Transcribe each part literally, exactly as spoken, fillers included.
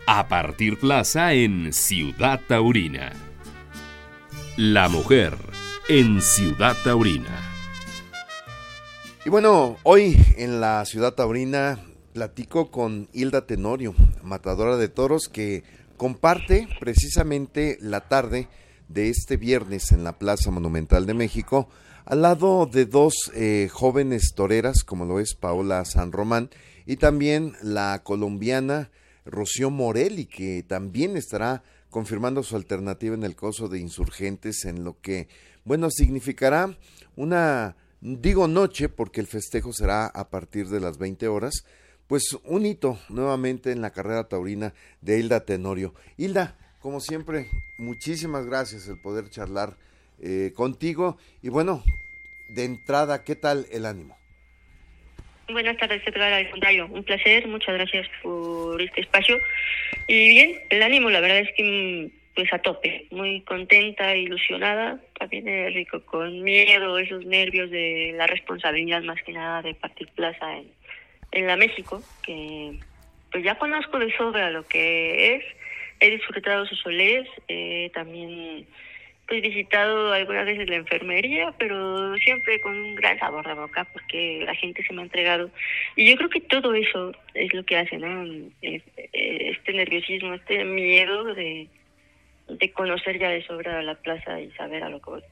A Partir Plaza en Ciudad Taurina. La mujer en Ciudad Taurina. Y bueno, hoy en la Ciudad Taurina platico con Hilda Tenorio, matadora de toros, que comparte precisamente la tarde de este viernes en la Plaza Monumental de México, al lado de dos eh, jóvenes toreras, como lo es Paola San Román, y también la colombiana Rocío Morelli, que también estará confirmando su alternativa en el coso de Insurgentes, en lo que, bueno, significará una, digo noche, porque el festejo será a partir de las veinte horas, pues un hito nuevamente en la carrera taurina de Hilda Tenorio. Hilda, como siempre, muchísimas gracias el poder charlar eh, contigo, y bueno, de entrada, ¿qué tal el ánimo? Buenas tardes, Edgar, al contrario, un placer, muchas gracias por este espacio. Y bien, el ánimo, la verdad es que pues a tope, muy contenta, ilusionada, también es rico, con miedo, esos nervios de la responsabilidad más que nada de Partir Plaza en, en la México, que pues ya conozco de sobra lo que es, he disfrutado sus solés, eh, también pues visitado algunas veces la enfermería, pero siempre con un gran sabor de boca porque la gente se me ha entregado. Y yo creo que todo eso es lo que hace, ¿no? Este nerviosismo, este miedo de, de conocer ya de sobra la plaza y saber a lo que voy.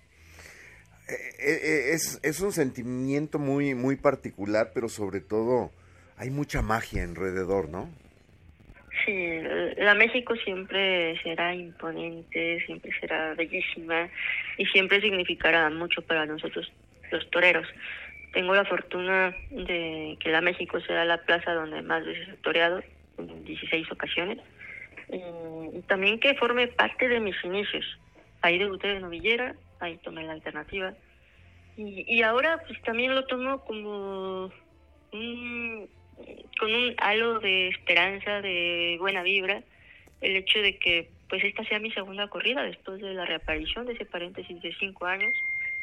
Es, es un sentimiento muy, muy particular, pero sobre todo hay mucha magia alrededor, ¿no? Sí, la México siempre será imponente, siempre será bellísima y siempre significará mucho para nosotros los toreros. Tengo la fortuna de que la México será la plaza donde más veces he toreado, en dieciséis ocasiones, y, y también que forme parte de mis inicios. Ahí debuté de novillera, ahí tomé la alternativa, y, y ahora pues también lo tomo como un... con un halo de esperanza, de buena vibra, el hecho de que pues esta sea mi segunda corrida después de la reaparición de ese paréntesis de cinco años.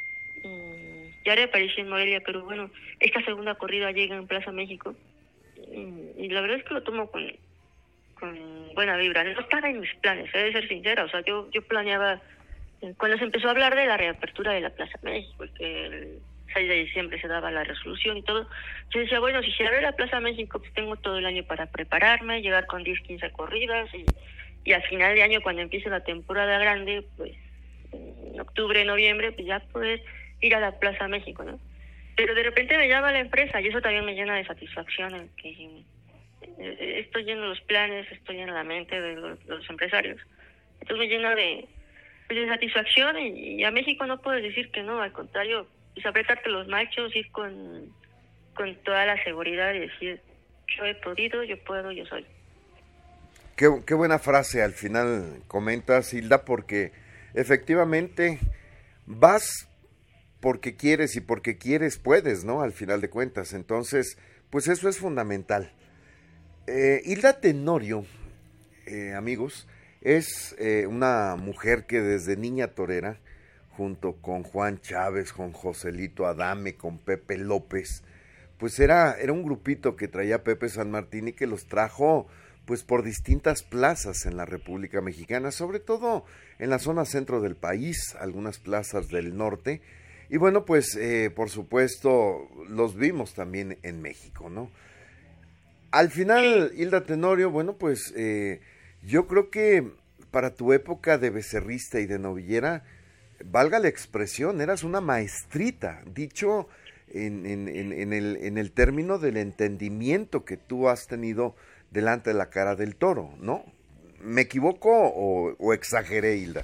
Y ya reaparecí en Morelia, pero bueno, esta segunda corrida llega en Plaza México y, y la verdad es que lo tomo con, con buena vibra. No estaba en mis planes, he de ser sincera, o sea, yo, yo planeaba, cuando se empezó a hablar de la reapertura de la Plaza México, que el seis de diciembre se daba la resolución y todo, yo decía, bueno, si se abre la Plaza México, pues tengo todo el año para prepararme, llegar con diez, quince corridas, y, y al final de año, cuando empiece la temporada grande, pues en octubre, noviembre, pues ya poder ir a la Plaza México, ¿no? Pero de repente me llama la empresa, y eso también me llena de satisfacción, en que estoy lleno de los planes, estoy en la mente de los, los empresarios. Entonces me llena de, de satisfacción, y, y a México no puedes decir que no, al contrario, pues apretarte los machos, ir con, con toda la seguridad y decir, yo he podido, yo puedo, yo soy. Qué, qué buena frase al final comentas, Hilda, porque efectivamente vas porque quieres y porque quieres puedes, ¿no? Al final de cuentas, entonces, pues eso es fundamental. Eh, Hilda Tenorio, eh, amigos, es eh, una mujer que desde niña torera, junto con Juan Chávez, con Joselito Adame, con Pepe López, pues era, era un grupito que traía Pepe San Martín y que los trajo pues por distintas plazas en la República Mexicana, sobre todo en la zona centro del país, algunas plazas del norte, y bueno, pues eh, por supuesto los vimos también en México, ¿no? Al final, Hilda Tenorio, bueno, pues eh, yo creo que para tu época de becerrista y de novillera, valga la expresión, eras una maestrita, dicho en, en, en, en, el, en el término del entendimiento que tú has tenido delante de la cara del toro, ¿no? ¿Me equivoco o, o exageré, Hilda?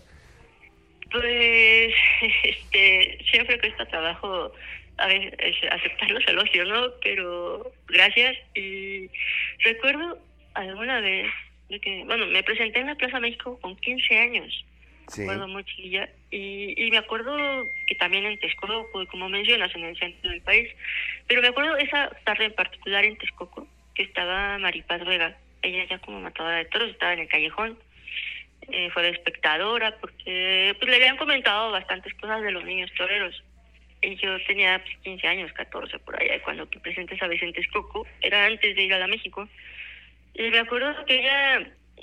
Pues este, siempre cuesta trabajo a ver, aceptar los elogios, ¿no? Pero gracias. Y recuerdo alguna vez de que, bueno, me presenté en la Plaza México con quince años. Sí. Me acuerdo muy chiquilla, y, y me acuerdo que también en Texcoco, como mencionas, en el centro del país, pero me acuerdo esa tarde en particular en Texcoco, que estaba Maripaz Vega, ella ya como matadora de toros, estaba en el callejón, eh, fue de espectadora, porque pues le habían comentado bastantes cosas de los niños toreros, y yo tenía pues, quince años, catorce por allá, y cuando me presenté esa vez en Texcoco, era antes de ir a la México, y me acuerdo que ella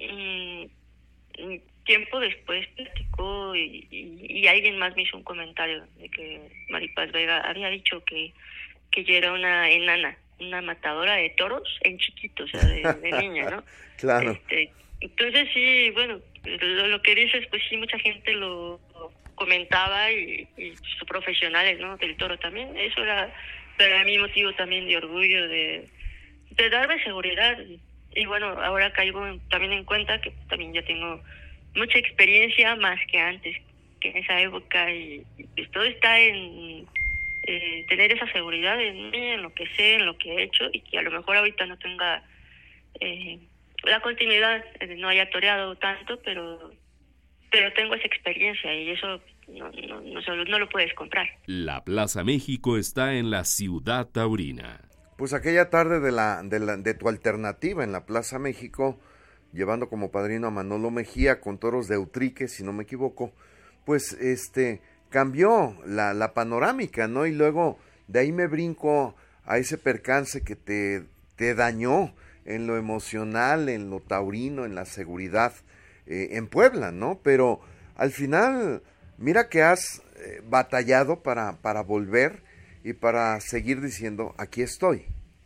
mm, tiempo después platicó y, y, y alguien más me hizo un comentario de que Maripaz Vega había dicho que, que yo era una enana, una matadora de toros en chiquito, o sea, de, de niña, ¿no? Claro. Este, entonces sí, bueno, lo, lo que dices, pues sí, mucha gente lo, lo comentaba y, y profesionales, ¿no? Del toro también. Eso era para mí motivo también de orgullo, de, de darme seguridad. Y bueno, ahora caigo en, también en cuenta que también ya tengo mucha experiencia más que antes, que en esa época, y, y pues todo está en eh, tener esa seguridad en mí, en lo que sé, en lo que he hecho, y que a lo mejor ahorita no tenga eh, la continuidad, eh, no haya toreado tanto, pero pero tengo esa experiencia y eso no, no, no, solo, no lo puedes comprar. La Plaza México está en la Ciudad Taurina. Pues aquella tarde de la, de la de tu alternativa en la Plaza México, llevando como padrino a Manolo Mejía con toros de Utrique, si no me equivoco, pues este cambió la, la panorámica, ¿no? Y luego de ahí me brinco a ese percance que te, te dañó en lo emocional, en lo taurino, en la seguridad, eh, en Puebla, ¿no? Pero al final, mira que has eh, batallado para, para volver y para seguir diciendo, aquí estoy.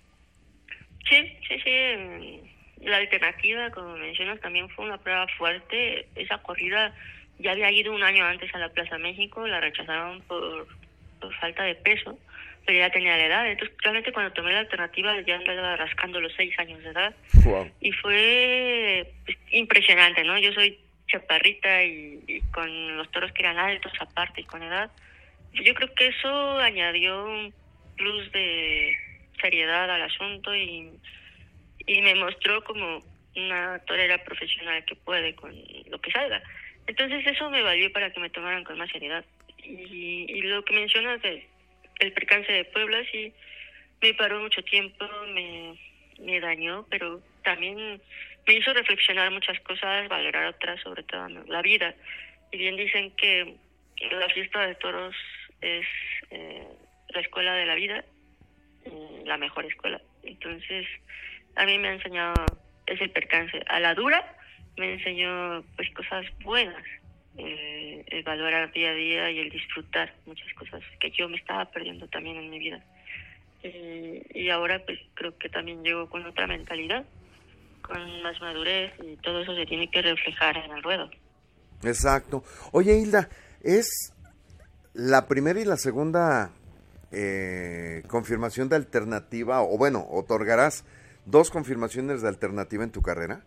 Sí, sí, sí. La alternativa, como mencionas, también fue una prueba fuerte. Esa corrida ya había ido un año antes a la Plaza México, la rechazaron por, por falta de peso, pero ya tenía la edad. Entonces, realmente cuando tomé la alternativa ya andaba rascando los seis años de edad. Wow. Y fue pues, impresionante, ¿no? Yo soy chaparrita y, y con los toros que eran altos aparte y con edad. Yo creo que eso añadió un plus de seriedad al asunto y, y me mostró como una torera profesional que puede con lo que salga. Entonces eso me valió para que me tomaran con más seriedad. Y, y lo que mencionas de el percance de Puebla, sí, me paró mucho tiempo, me, me dañó, pero también me hizo reflexionar muchas cosas, valorar otras, sobre todo la vida. Y bien dicen que la fiesta de toros es eh, la escuela de la vida, la mejor escuela. Entonces, a mí me ha enseñado ese percance. A la dura me enseñó pues cosas buenas, eh, el valorar día a día y el disfrutar muchas cosas que yo me estaba perdiendo también en mi vida. Eh, y ahora pues creo que también llego con otra mentalidad, con más madurez, y todo eso se tiene que reflejar en el ruedo. Exacto. Oye, Hilda, ¿es la primera y la segunda eh, confirmación de alternativa, o bueno, otorgarás dos confirmaciones de alternativa en tu carrera?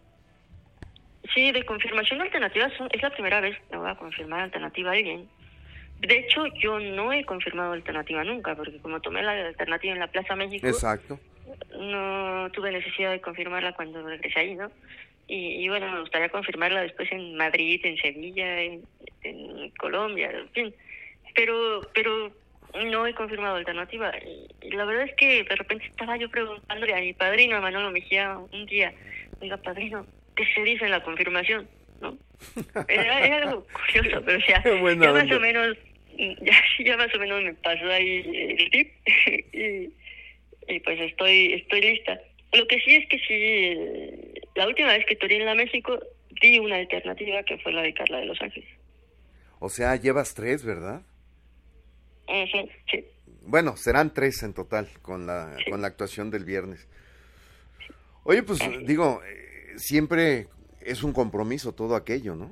Sí, de confirmación alternativa son, es la primera vez que voy a confirmar alternativa a alguien. De hecho, yo no he confirmado alternativa nunca, porque como tomé la alternativa en la Plaza México, exacto, no tuve necesidad de confirmarla cuando regresé ahí, ¿no? Y, y bueno, me gustaría confirmarla después en Madrid, en Sevilla, en, en Colombia, en fin. Pero, pero no he confirmado alternativa. Y, y la verdad es que de repente estaba yo preguntándole a mi padrino, a Manolo Mejía, un día, oiga, padrino, ¿qué se dice en la confirmación? ¿No? Era, era algo curioso, pero o sea, ya más o menos, ya, ya más o menos me pasó ahí el tip y, y pues estoy estoy lista. Lo que sí es que sí, la última vez que toreé en la México di una alternativa que fue la de Carla de Los Ángeles. O sea, llevas tres, ¿verdad? Uh, sí, sí. Bueno, serán tres en total con la sí. con la actuación del viernes. Oye, pues sí. digo, eh, siempre es un compromiso todo aquello, ¿no?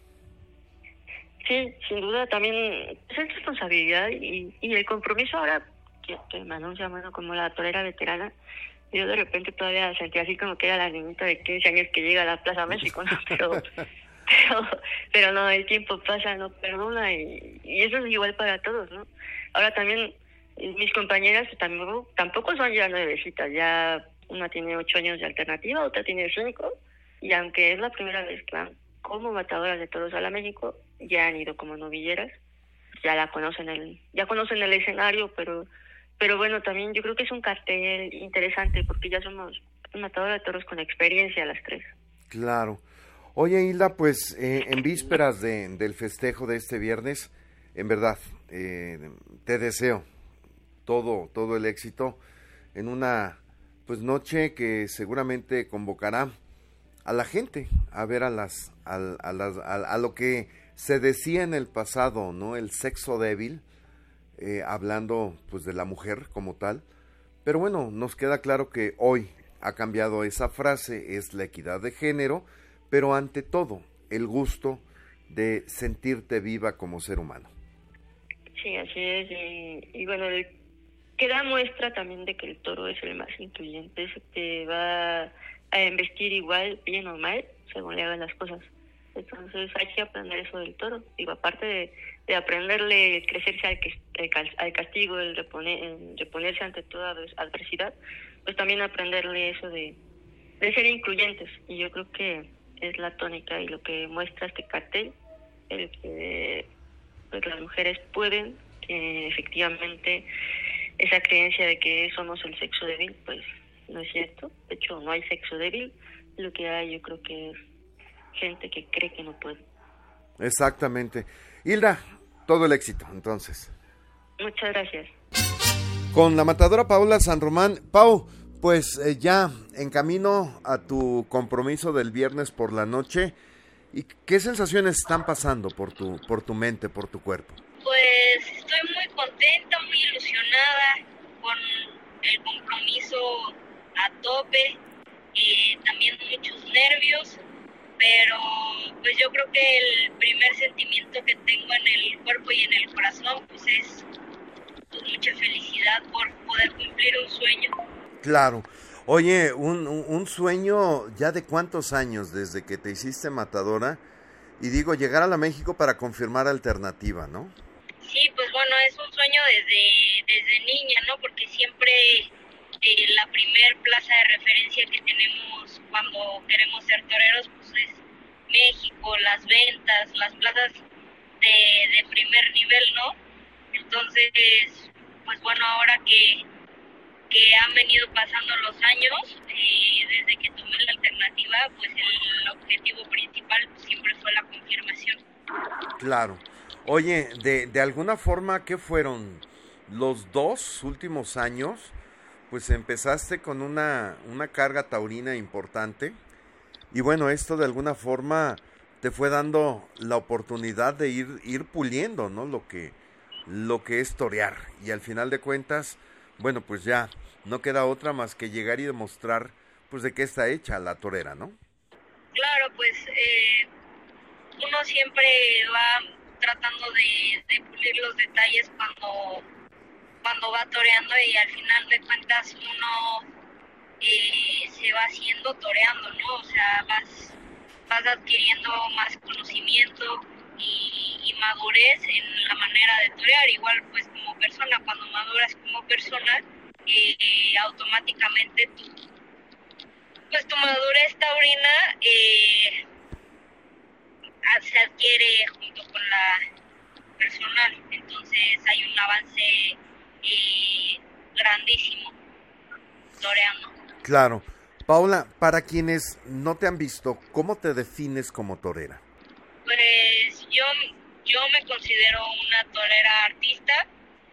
Sí, sin duda también es responsabilidad y, y el compromiso ahora que, que me anuncia, bueno, como la torera veterana, yo de repente todavía sentí así como que era la niñita de quince años que llega a la Plaza México, ¿no? Pero, pero, pero no, el tiempo pasa, no perdona y, y eso es igual para todos, ¿no? Ahora también mis compañeras tampoco, tampoco son ya nuevecitas, ya una tiene ocho años de alternativa, otra tiene cinco, y aunque es la primera vez que van como matadoras de toros a la México, ya han ido como novilleras, ya la conocen el, ya conocen el escenario, pero pero bueno, también yo creo que es un cartel interesante porque ya somos matadoras de toros con experiencia las tres. Claro. Oye, Hilda, pues eh, en vísperas de, del festejo de este viernes, en verdad, eh, te deseo todo, todo el éxito en una pues noche que seguramente convocará a la gente, a ver a las, a, a las, a, a lo que se decía en el pasado, ¿no? El sexo débil, eh, hablando pues de la mujer como tal. Pero bueno, nos queda claro que hoy ha cambiado esa frase, es la equidad de género, pero ante todo, el gusto de sentirte viva como ser humano. Sí, así es. Y, y bueno, el, queda muestra también de que el toro es el más incluyente, se te va a investir igual, bien o mal, según le hagan las cosas. Entonces hay que aprender eso del toro. Digo, aparte de, de aprenderle, crecerse al, al castigo, el, reponer, el reponerse ante toda adversidad, pues también aprenderle eso de, de ser incluyentes. Y yo creo que es la tónica y lo que muestra este cartel, el que pues las mujeres pueden, que efectivamente esa creencia de que somos el sexo débil, pues no es cierto. De hecho, no hay sexo débil. Lo que hay, yo creo que es gente que cree que no puede. Exactamente. Hilda, todo el éxito, entonces. Muchas gracias. Con la matadora Paola San Román. Pau, pues eh, ya en camino a tu compromiso del viernes por la noche, ¿y qué sensaciones están pasando por tu, por tu mente, por tu cuerpo? Pues estoy muy contenta, muy ilusionada con el compromiso a tope, y también muchos nervios, pero pues yo creo que el primer sentimiento que tengo en el cuerpo y en el corazón pues es pues, mucha felicidad por poder cumplir un sueño. Claro. Oye, un, un sueño ya de cuántos años desde que te hiciste matadora, y digo, llegar a la México para confirmar Alternativa, ¿no? Sí, pues bueno, es un sueño desde, desde niña, ¿no? Porque siempre eh, la primer plaza de referencia que tenemos cuando queremos ser toreros, pues es México, las ventas, las plazas de, de primer nivel, ¿no? Entonces, pues bueno, ahora que, que han venido pasando los años, eh, desde que tomé la Alternativa, pues el objetivo principal pues, siempre fue la confirmación. Claro. Oye, de, de alguna forma, ¿qué fueron los dos últimos años? Pues empezaste con una, una carga taurina importante, y bueno, esto de alguna forma te fue dando la oportunidad de ir, ir puliendo, ¿no? Lo que, lo que es torear, y al final de cuentas, bueno, pues ya no queda otra más que llegar y demostrar pues de qué está hecha la torera, ¿no? Claro, pues eh, uno siempre va tratando de, de pulir los detalles cuando, cuando va toreando, y al final de cuentas uno eh, se va haciendo toreando, ¿no? O sea, vas, vas adquiriendo más conocimiento y, y madurez en la manera de torear. Igual pues como persona, cuando maduras como persona, eh, eh, automáticamente tu, pues tu madurez taurina eh, se adquiere junto con la personal. Entonces hay un avance eh, grandísimo toreando. Claro. Paola, para quienes no te han visto, ¿cómo te defines como torera? Pues yo, yo me considero una torera artista,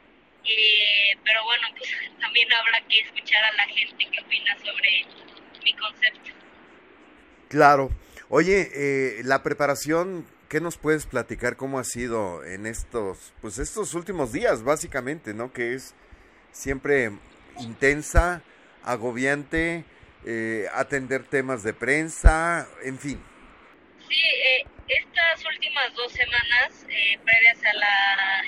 eh, pero bueno, pues también habrá que escuchar a la gente que opina sobre mi concepto. Claro. Oye, eh, la preparación, ¿qué nos puedes platicar cómo ha sido en estos, pues estos últimos días, básicamente, ¿no? Que es siempre intensa, agobiante, eh, atender temas de prensa, en fin. Sí, eh, estas últimas dos semanas, eh, previas a la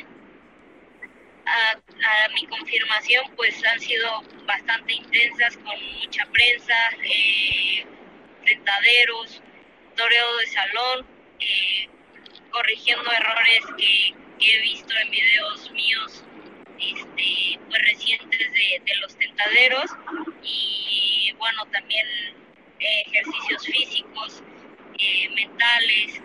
a, a mi confirmación, pues han sido bastante intensas, con mucha prensa, eh, tentaderos, toreo de salón, eh, corrigiendo errores que, que he visto en videos míos este, pues recientes de, de los tentaderos, y bueno, también eh, ejercicios físicos, eh, mentales,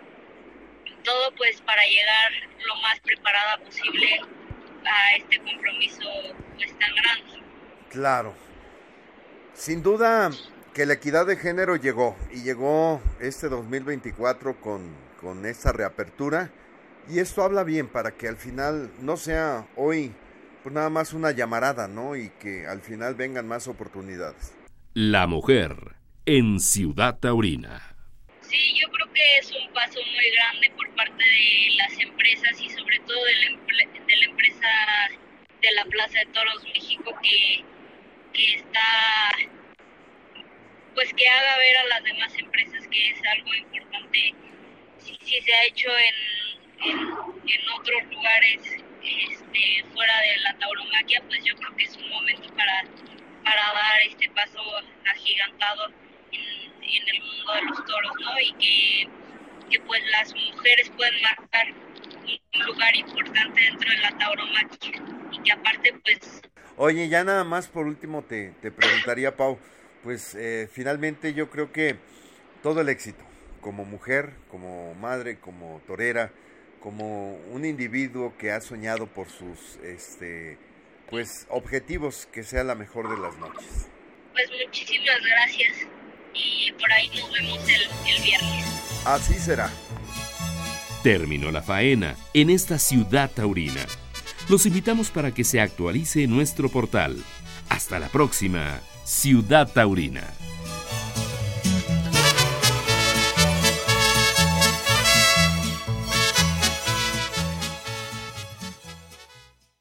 todo pues para llegar lo más preparada posible a este compromiso pues tan grande. Claro. Sin duda que la equidad de género llegó, y llegó este dos mil veinticuatro con, con esta reapertura, y esto habla bien para que al final no sea hoy pues nada más una llamarada, ¿no? Y que al final vengan más oportunidades. La mujer en Ciudad Taurina. Sí, yo creo que es un paso muy grande por parte de las empresas y sobre todo de la, emple- de la empresa de la Plaza de Toros México que, que está, pues que haga ver a las demás empresas que es algo importante. Si, si se ha hecho en, en, en otros lugares este, fuera de la tauromaquia, pues yo creo que es un momento para, para dar este paso agigantado en, en el mundo de los toros, ¿no? Y que, que pues las mujeres pueden marcar un lugar importante dentro de la tauromaquia y que aparte pues... Oye, ya nada más por último te, te preguntaría, Pau, pues eh, finalmente yo creo que todo el éxito, como mujer, como madre, como torera, como un individuo que ha soñado por sus este pues objetivos, que sea la mejor de las noches. Pues muchísimas gracias y por ahí nos vemos el, el viernes. Así será. Terminó la faena en esta Ciudad Taurina. Los invitamos para que se actualice nuestro portal. Hasta la próxima, Ciudad Taurina.